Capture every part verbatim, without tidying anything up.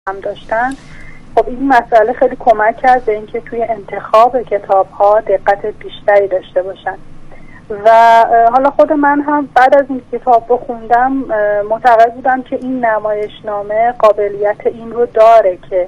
هم داشتن. خب این مسئله خیلی کمک کرد به اینکه توی انتخاب کتاب‌ها دقت بیشتری داشته باشن و حالا خود من هم بعد از این کتاب رو خوندم معتقد بودم که این نمایشنامه قابلیت این رو داره که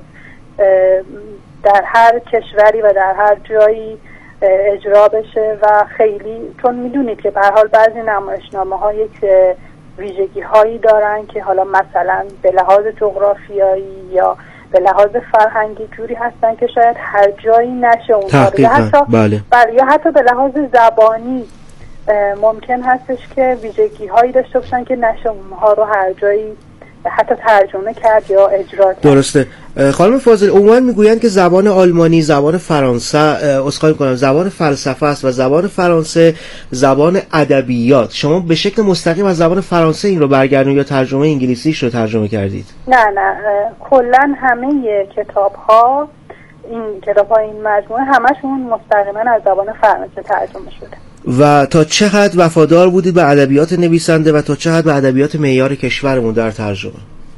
در هر کشوری و در هر جایی اجرا بشه و خیلی، چون میدونید که به هر حال بعضی نمایشنامه ها یک ویژگی هایی دارن که حالا مثلا به لحاظ جغرافیایی یا به لحاظ فرهنگی جوری هستن که شاید هر جایی نشه اونها رو، یا حتی بله. بله یا حتی به لحاظ زبانی ممکن هستش که ویژگی هایی داشته باشن که نشه اونها رو هر جایی حتی ترجمه کرد یا اجرا کرد. درسته. خانم فاضل، عموما میگویند که زبان آلمانی زبان فرانسه اسخای کنم زبان فلسفه است و زبان فرانسه زبان ادبیات. شما به شکل مستقیم از زبان فرانسه این رو برگردونید یا ترجمه انگلیسیش رو ترجمه کردید؟ نه نه کلا همه کتاب ها این کتاب های این مجموعه همشون مستقیما از زبان فرانسه ترجمه شده. و تا چه حد وفادار بودید به ادبیات نویسنده و تا چه حد به ادبیات معیار کشورمون در ترجمه؟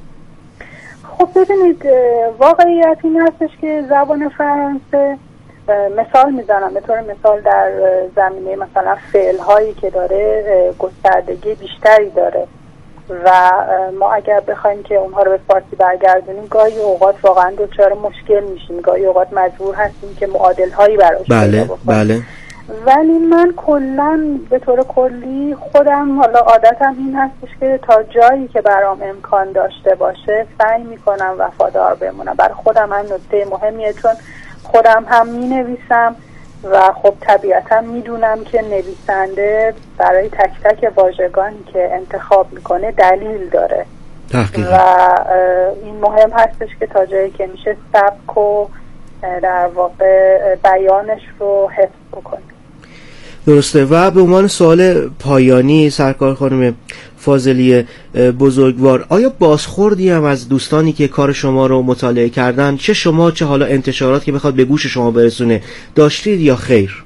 خب ببینید واقعیت این هستش که زبان فرانسه، مثال میزنم به طور مثال در زمینه مثلا فعل هایی که داره گستردگی بیشتری داره و ما اگر بخوایم که اونها رو به فارسی برگردونیم گاهی اوقات واقعا دچار مشکل میشیم، گاهی اوقات مجبور هستیم که معادل هایی براش بله بله. ولی من کلا به طور کلی خودم حالا عادتم این هستش که تا جایی که برام امکان داشته باشه سعی میکنم وفادار بمونم. برای خودم هم نکته مهمیه، چون خودم هم می نویسم و خب طبیعتا میدونم که نویسنده برای تک تک واژگانی که انتخاب میکنه دلیل داره تحقیقا. و این مهم هستش که تا جایی که میشه سبک و در واقع بیانش رو حفظ بکنیم. درسته. و به عنوان سوال پایانی سرکار خانم فاضلی بزرگوار، آیا بازخوردی هم از دوستانی که کار شما رو مطالعه کردن، چه شما چه حالا انتشارات که بخواد به گوش شما برسونه، داشتید یا خیر؟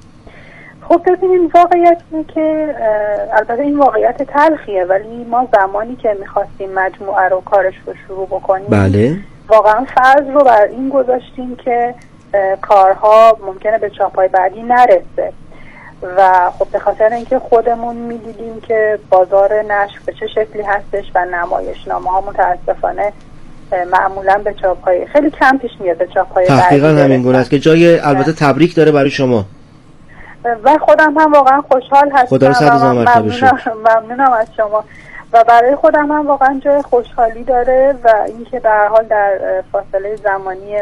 خب ببینید واقعیت اینه که البته این واقعیت تلخیه، ولی ما زمانی که میخواستیم مجموعه رو کارش رو شروع بکنیم بله واقعا فرض رو بر این گذاشتیم که کارها ممکنه به چاپای بعدی نرسه و خب به خاطر اینکه خودمون میدیدیم که بازار نشر به چه شکلی هستش و نمایشنامه ها متاسفانه معمولا به چاپای خیلی کم پیش میاد به چاپای بعدی. تحقیقا همین گونه است که جای البته تبریک داره برای شما و خودم هم واقعا خوشحال هستم. خدا رو صد هزار مرتبه شکر. ممنونم از شما و برای خودم هم واقعا جای خوشحالی داره و اینکه به هر حال در فاصله زمانی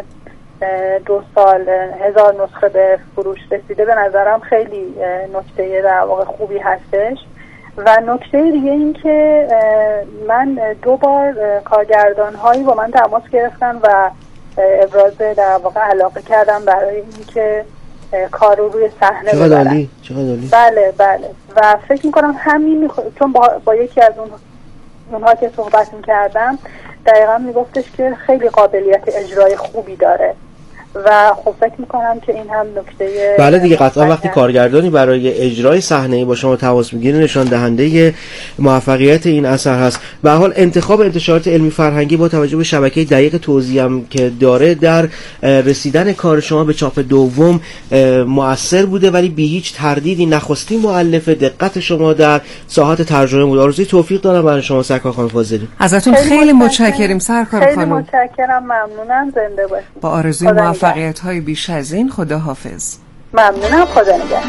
دو سال هزار نسخه به فروش رسیده به نظرم خیلی نکته در واقع خوبی هستش. و نکته دیگه این که من دو بار کارگردان هایی با من تماس گرفتن و ابراز در واقع علاقه کردم برای اینکه کار رو روی صحنه ببرن. چقدر عالی، چقدر عالی. بله بله و فکر میکنم همین میخ... چون با... با یکی از اون اونها که صحبت میکردم دقیقا میگفتش که خیلی قابلیت اجرای خوبی داره و خب فکر میکنم که این هم نکته. بله دیگه قطعا وقتی کارگردانی برای اجرای صحنه‌ای با شما تماس میگیره نشان دهنده موفقیت این اثر هست. به هر حال انتخاب انتشارات علمی فرهنگی با توجه به شبکه دقیق توزیعی که داره در رسیدن کار شما به چاپ دوم مؤثر بوده، ولی بی هیچ تردیدی نخستین مؤلف دقت شما در ساحت ترجمه بود. آرزوی توفیق دارم برای شما سرکار خانم فاضلی. ازتون خیلی, خیلی متشکریم سرکار خانم. خیلی متشکرم، ممنونم، زنده باشید. با آرزوی موفقیت های بیش از این. خدا حافظ. ممنونم، خدا نگهدار.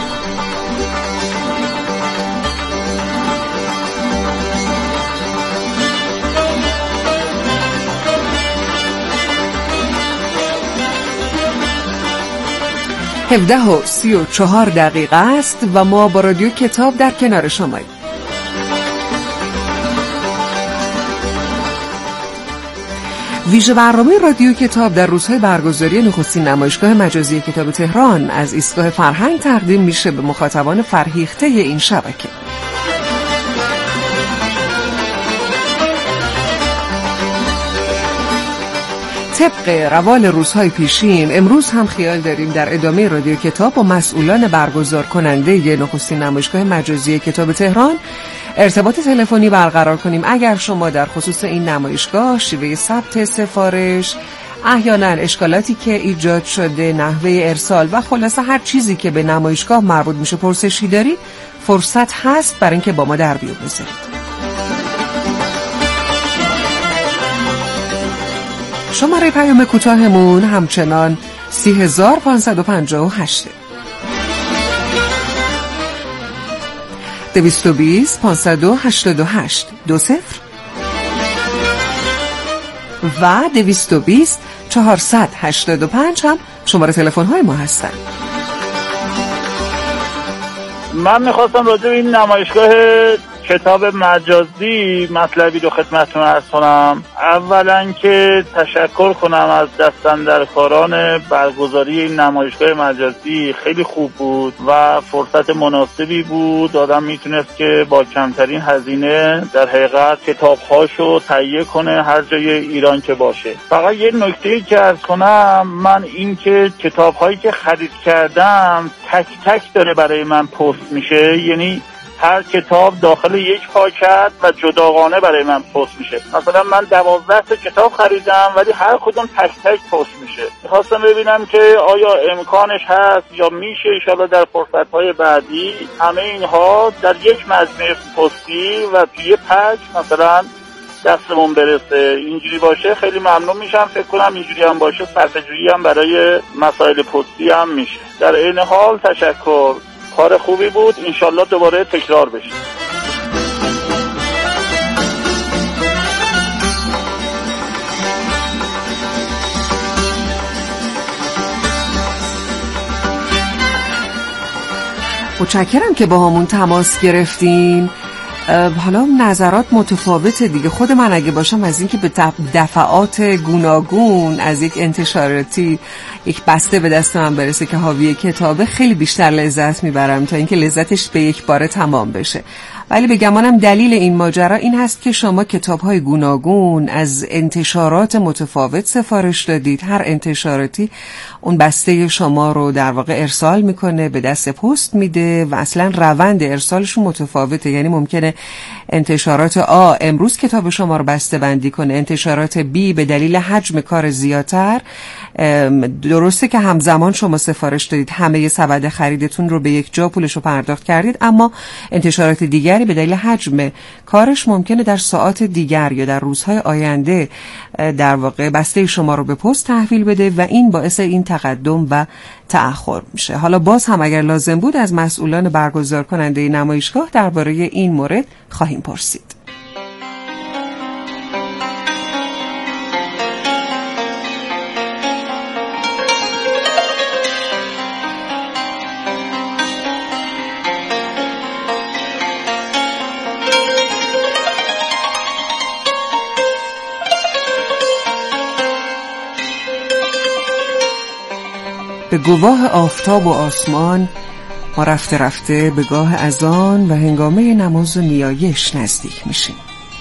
هفده و سی و چهار دقیقه است و ما با رادیو کتاب در کنار شماییم. ویژه برنامه رادیو کتاب در روزهای برگزاری نخستین نمایشگاه مجازی کتاب تهران از ایستگاه فرهنگ تقدیم میشه به مخاطبان فرهیخته این شبکه. طبق روال روزهای پیشین امروز هم خیال داریم در ادامه رادیو کتاب با مسئولان برگزار کننده نخستین نمایشگاه مجازی کتاب تهران ارتباط تلفنی برقرار کنیم. اگر شما در خصوص این نمایشگاه، شیوه ثبت سفارش، احیانا اشکالاتی که ایجاد شده، نحوه ارسال و خلاصه هر چیزی که به نمایشگاه مربوط میشه پرسشی دارید، فرصت هست برای اینکه با ما در بیو بذارید. شماره پیام کوتاهمون همچنان سی هزار پانصد و پنجاه و هشت دویست و بیست پانصد و هشتاد و هشت دو صفر و دویست و بیست چهارصد و هشتاد و پنج هم شماره تلفن های ما هستن. من میخواستم راجع به این نمایشگاه کتاب مجازی مطلبی رو خدمتتون عرض کنم. اولا که تشکر کنم از دستاندرکاران برگزاری این نمایشگاه مجازی، خیلی خوب بود و فرصت مناسبی بود. آدم میتونست که با کمترین هزینه در حقیقت کتابهاشو تهیه کنه هر جای ایران که باشه. فقط یه نکته‌ای که عرض کنم، من این که کتاب‌هایی که خرید کردم تک تک داره برای من پست میشه، یعنی هر کتاب داخل یک پاکت و جداگانه برای من پست میشه. مثلا من دوازده تا کتاب خریدم ولی هر کدوم تک تک پست میشه. میخواستم ببینم که آیا امکانش هست یا میشه انشالله در فرصت‌های بعدی همه اینها در یک مجموعه پستی و توی پک مثلا دستمون برسه. اینجوری باشه خیلی ممنون میشم. فکر کنم اینجوری هم باشه صرفه‌جویی هم برای مسائل پستی هم میشه. در این حال تشکر، کار خوبی بود، انشالله دوباره تکرار بشه. متشکرم که با همون تماس گرفتین. حالا نظرات متفاوته دیگه. خود من اگه باشم از اینکه به دفعات گوناگون از یک انتشاراتی یک بسته به دست من برسه که حاوی کتابه، خیلی بیشتر لذت میبرم تا اینکه لذتش به یک باره تمام بشه. ولی به گمانم دلیل این ماجرا این هست که شما کتاب‌های گوناگون از انتشارات متفاوت سفارش دادید. هر انتشاراتی اون بسته شما رو در واقع ارسال میکنه، به دست پست میده و اصلا روند ارسالشون متفاوته. یعنی ممکنه انتشارات آ امروز کتاب شما رو بسته بندی کنه، انتشارات بی به دلیل حجم کار زیادتر، درسته که همزمان شما سفارش دادید، همه سبد خریدتون رو به یک جا پولش رو پرداخت کردید، اما انتشارات دیگری به دلیل حجم کارش ممکنه در ساعات دیگر یا در روزهای آینده در واقع بسته شما رو به پست تحویل بده و این باعث این تقدم و تأخر میشه. حالا باز هم اگر لازم بود از مسئولان برگزار کننده نمایشگاه درباره این مورد خواهیم پرسید. به گواه آفتاب و آسمان ما رفته رفته به گاه اذان و هنگامه نماز و نیایش نزدیک میشیم.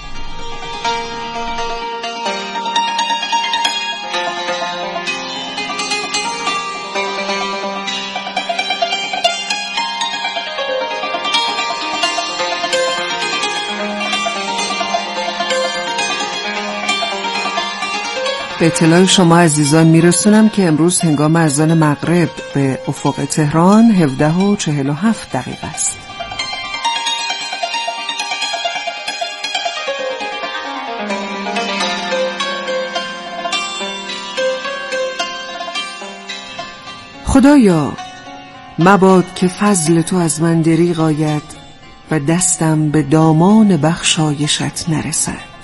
به اطلاع شما عزیزان میرسونم که امروز هنگام اذان مغرب به افق تهران هفده و چهل و هفت دقیقه است. خدایا مباد که فضل تو از من دریغ آید و دستم به دامان بخشایشت نرسد.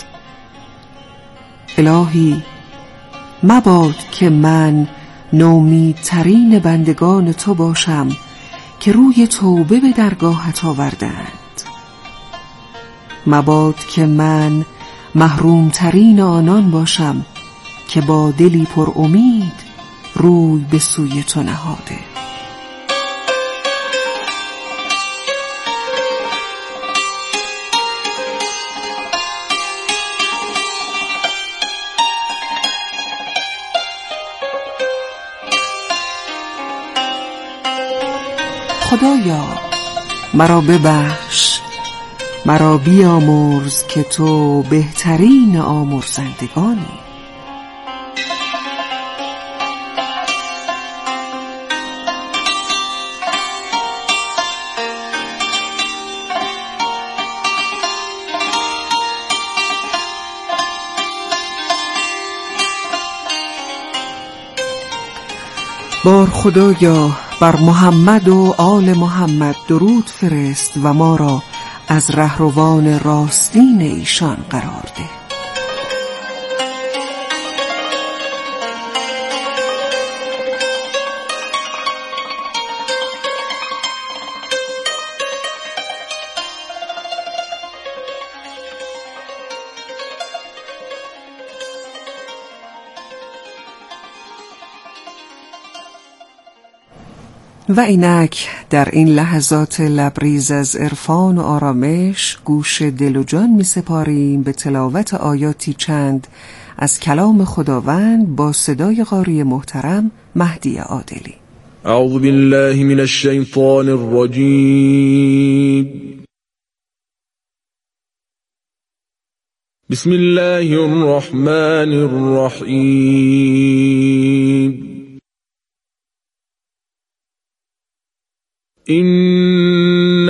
الهی مباد که من نومیدترین بندگان تو باشم که روی توبه به درگاهت آوردند. مباد که من محرومترین آنان باشم که با دلی پر امید روی به سوی تو نهاده. خدایا مرا ببخش، مرا بیامرز که تو بهترین آمرزندگانی. بار خدایا بر محمد و آل محمد درود فرست و ما را از رهروان راستین ایشان قرار ده. و اینک در این لحظات لبریز از عرفان و آرامش گوش دل و جان می سپاریم به تلاوت آیاتی چند از کلام خداوند با صدای قاری محترم مهدی عادلی. اعوذ بالله من الشیطان الرجیم. بسم الله الرحمن الرحیم. إن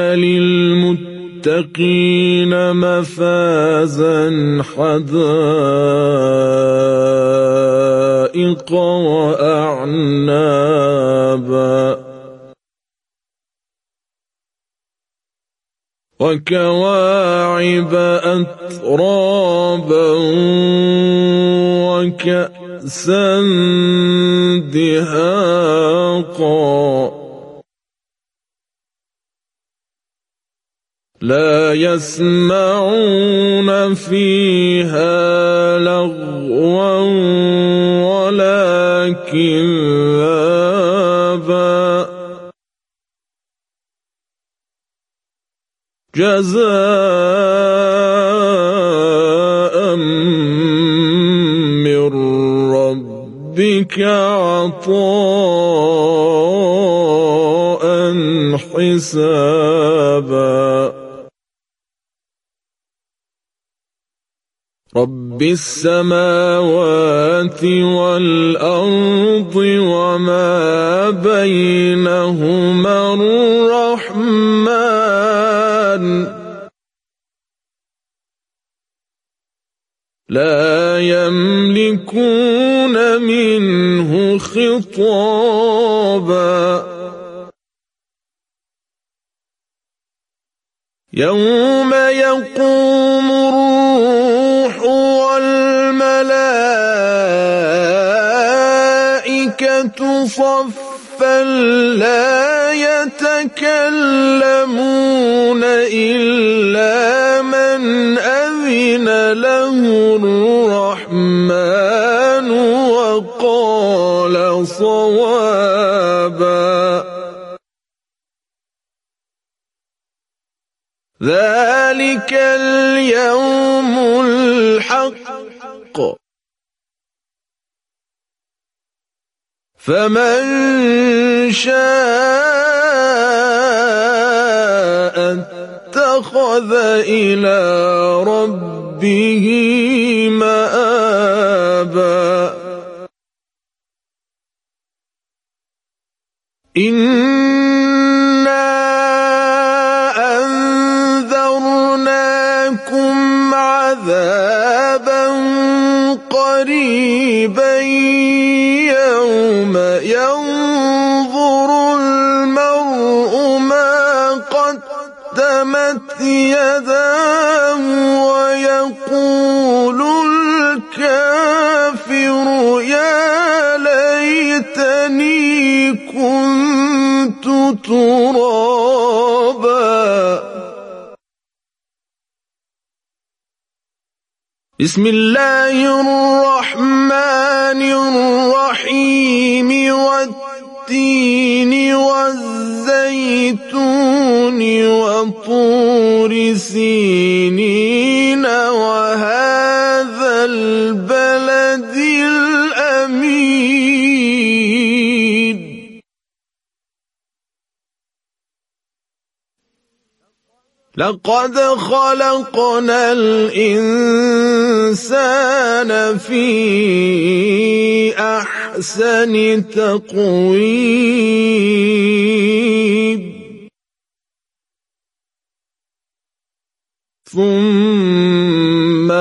للمتقين مفازا حدائق وأعنابا وكواعب أترابا وكأسا دهاقا لا يسمعون فيها لغوا ولا كذابا جزاء من ربك عطاء حسابا رب السماوات والأرض وما بينهما الرحمن لا يملكون منه خطابا يوم يقوم الروح والملائكة صفا لا يتكلمون إلا من أذن له الرحمن وقال صوابا ذلك اليوم الحق فمن شاء اتخذ إلى ربه مآبا إنا أنذرناكم عذابا قريبا يوم ينظر المرء ما قدمت يداه ويقول الكافر يا ليتني كنت ترابا بسم الله الرحمن الرحيم والتين والزيتون وطور سينين وهذا البلد الأمين لقد خلقنا الإنسان في أحسن تقويم ثم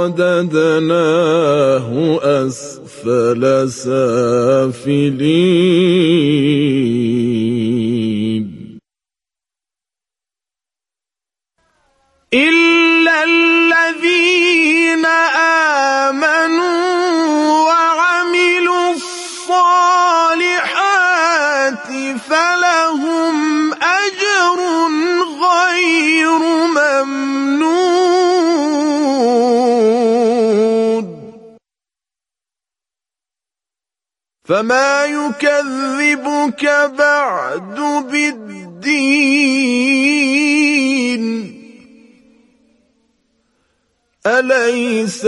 رددناه أسفل سافلين إلا الذين آمنوا وعملوا الصالحات فلهم أجر غير ممنون فما يكذبك بعد بالدين أليس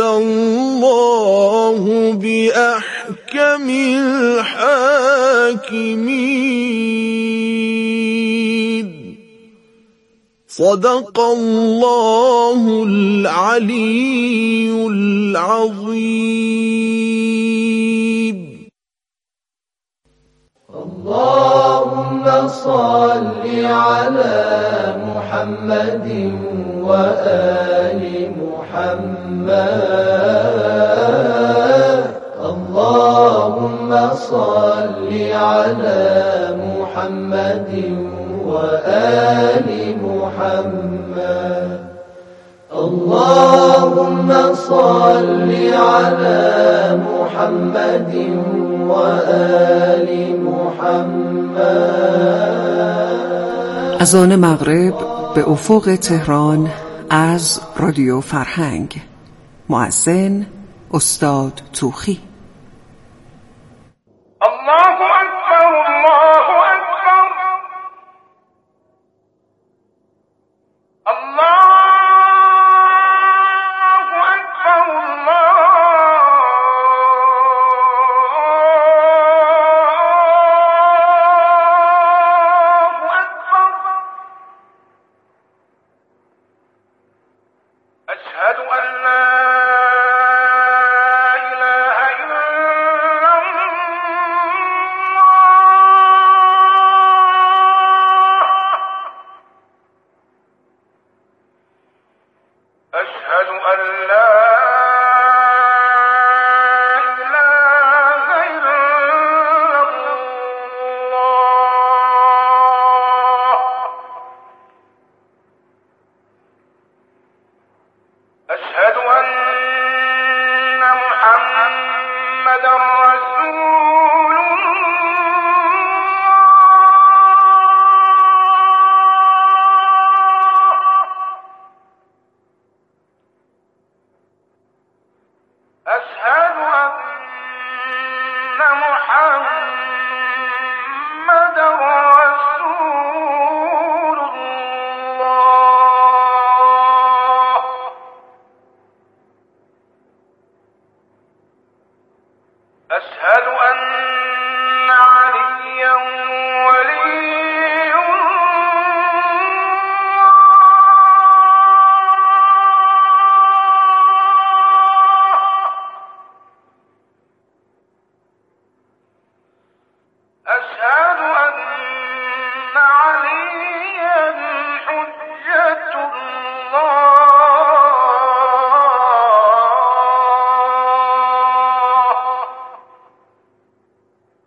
الله بأحكم الحاكمين صدق الله العلي العظيم اللهم صل على محمد وآل محمد اللهم صل على محمد وآل محمد اللهم صل على محمد وآل محمد. از آن مغرب به افق تهران از رادیو فرهنگ. مؤذن استاد توخی. الله اکبر الله اکبر الله اکبر الله اکبر اشهد ان لا أشهد أن لا إله إلا الله أشهد أن محمدا رسول أشهد أن محمدا رسول الله أشهد أن عليا ولي أشهد أن عليا حجة الله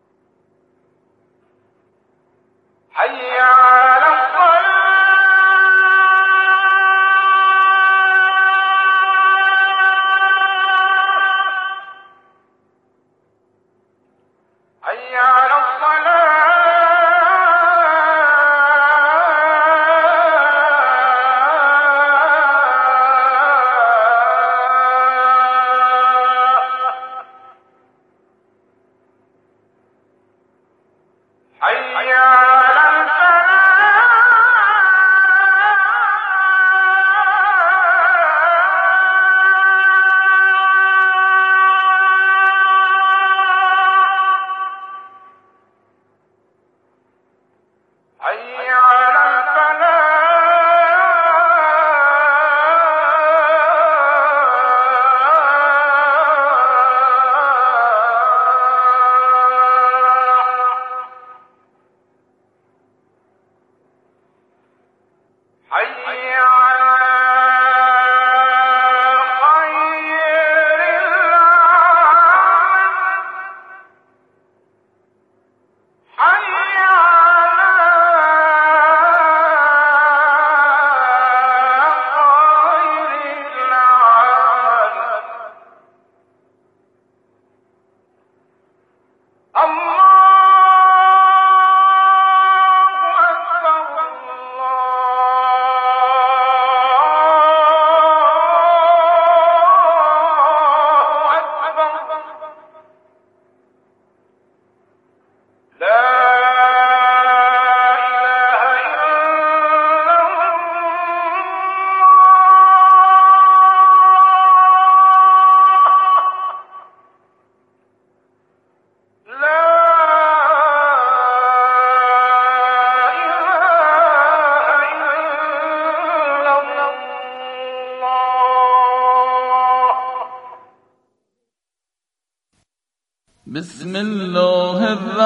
بسم الله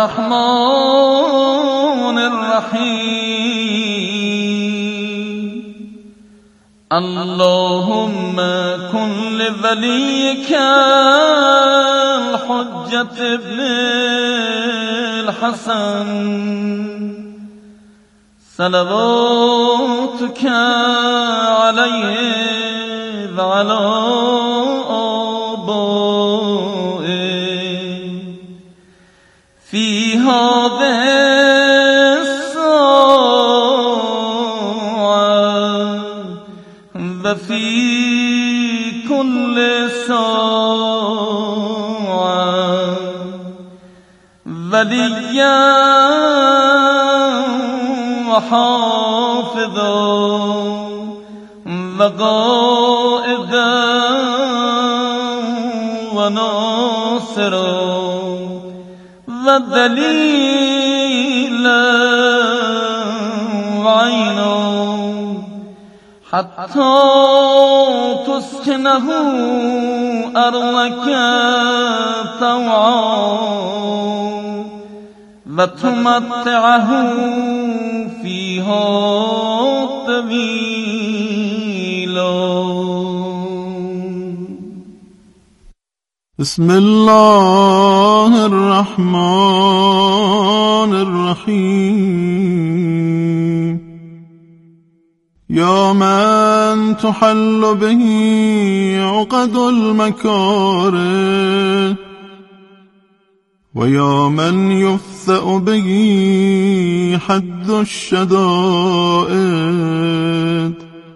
الرحمن الرحیم. اللهم كن لوليك الحجة ابن الحسن صلواتك عليه وعلى آبائه في هذه الساعة وفي كل ساعة وليا وحافظا وقائدا وناصرا ودليلا وعينا حتى تسكنه أرضك طوعا وتمتعه فيها طويلا. بسم الله الرحمن الرحيم. يا من تحل به عقد المكاره ويا من يفثأ به حد الشدائد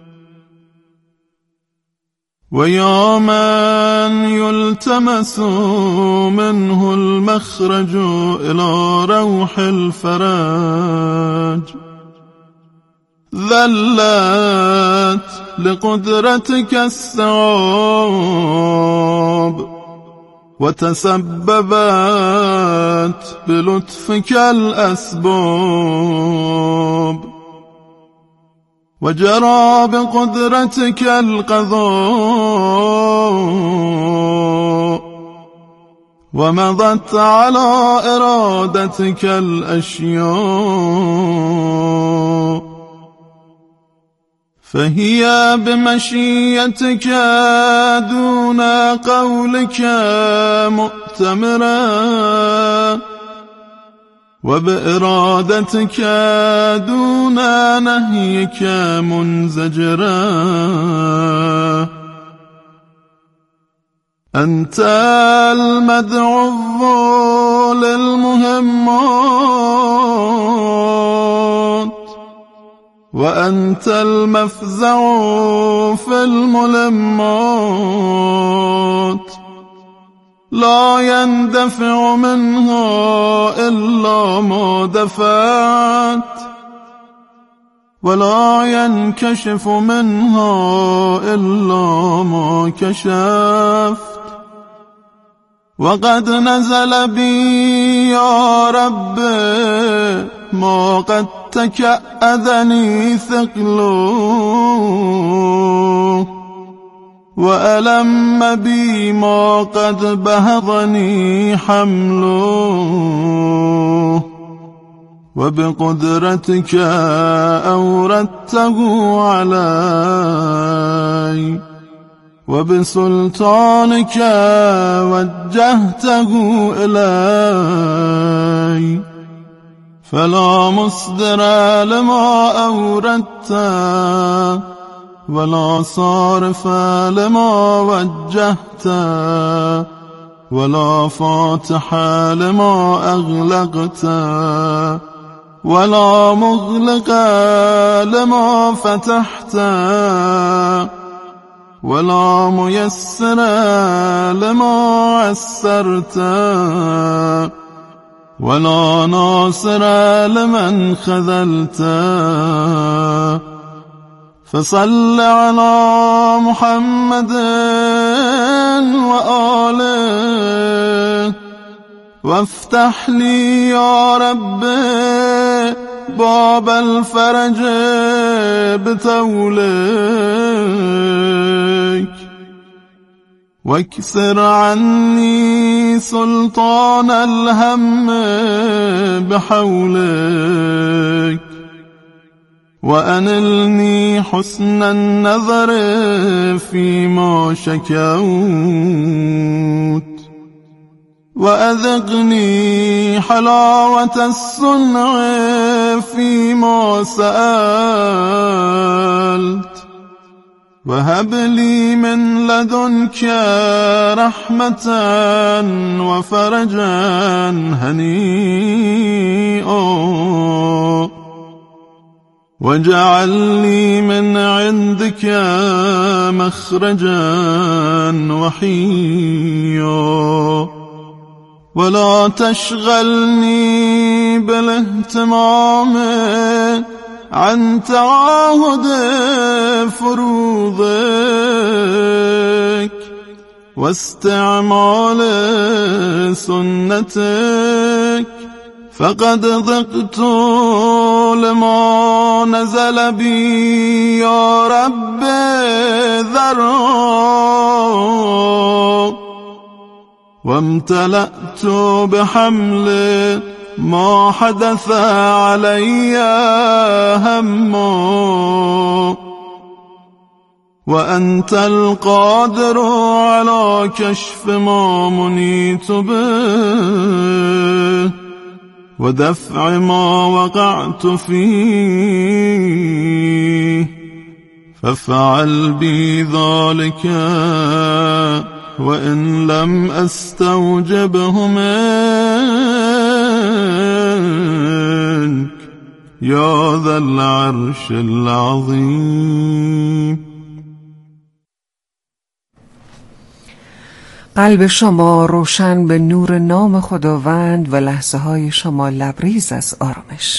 ويا من يلتمس منه المخرج إلى روح الفرج ذلت لقدرتك الثواب وتسببت بلطفك الأسباب وجرى بقدرتك القضاء ومضت على إرادتك الأشياء فهي بمشيتك دون قولك مؤتمرا وبإرادتك دون نهيك منزجرا. أنت المدعو للمهمات وأنت المفزع في الملمات لا يندفع منها إلا ما دفعت ولا ينكشف منها إلا ما كشفت وقد نزل بي يا رب ما قد تكأذني ثقله وألم بي ما قد بهضني حمله وبقدرتك أوردته علي وبسلطانك وجهته إلي فلا مصدر لما أوردت ولا صارف لما وجهت ولا فاتح لما أغلقت ولا مغلق لما فتحت ولا ميسر لما عسرت ولا ناصر لمن خذلت فصل على محمد وآله وافتح لي يا رب باب الفرج بتوليك واكسر عني سلطان الهم بحولك وأنلني حسن النظر فيما شكوت وأذقني حلاوة الصنع فيما سألت وهب لي من لدنك رحمة وفرجا هنيئا واجعل لي من عندك مخرجا وحيا ولا تشغلني بالاهتمام عن تعاهد فروضك واستعمال سنتك فقد ضقت لما نزل بي يا رب ذرا وامتلأت بحمل ما حدث علي هما وأنت القادر على كشف ما منيت به ودفع ما وقعت فيه فافعل بي ذلك وإن لم أستوجبه منك يا ذا العرش العظيم. قلب شما روشن به نور نام خداوند و لحظه های شما لبریز از آرامش.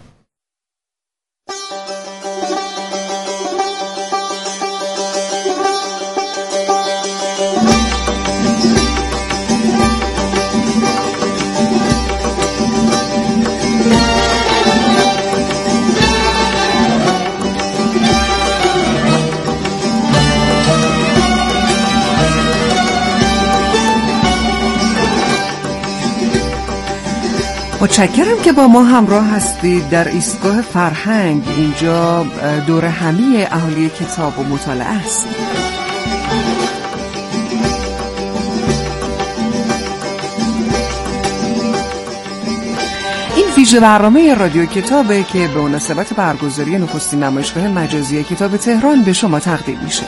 متشکرم که با ما همراه هستید در ایستگاه فرهنگ. اینجا دور همی اهالی کتاب و مطالعه است. این ویژه برنامه رادیو کتابه که به مناسبت برگزاری نخستین نمایشگاه مجازی کتاب تهران به شما تقدیم میشه.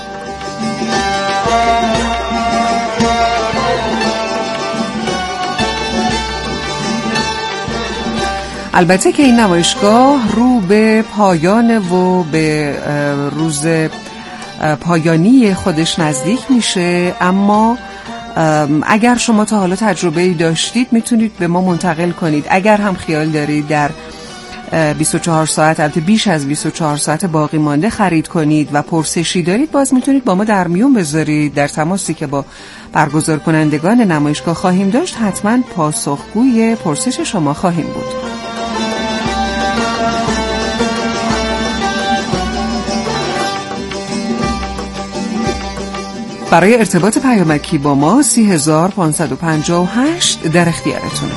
البته که این نمایشگاه رو به پایان و به روز پایانی خودش نزدیک میشه، اما اگر شما تا حالا تجربه‌ای داشتید میتونید به ما منتقل کنید. اگر هم خیال دارید در بیست و چهار ساعت، البته بیش از بیست و چهار ساعت باقی مانده خرید کنید و پرسشی دارید، باز میتونید با ما در میون بذارید. در تماسی که با برگزار کنندگان نمایشگاه خواهیم داشت، حتما پاسخگوی پرسش شما خواهیم بود. برای ارتباط پیامکی با ما سی هزار پانصد و پنجاه و هشت در اختیارتونه.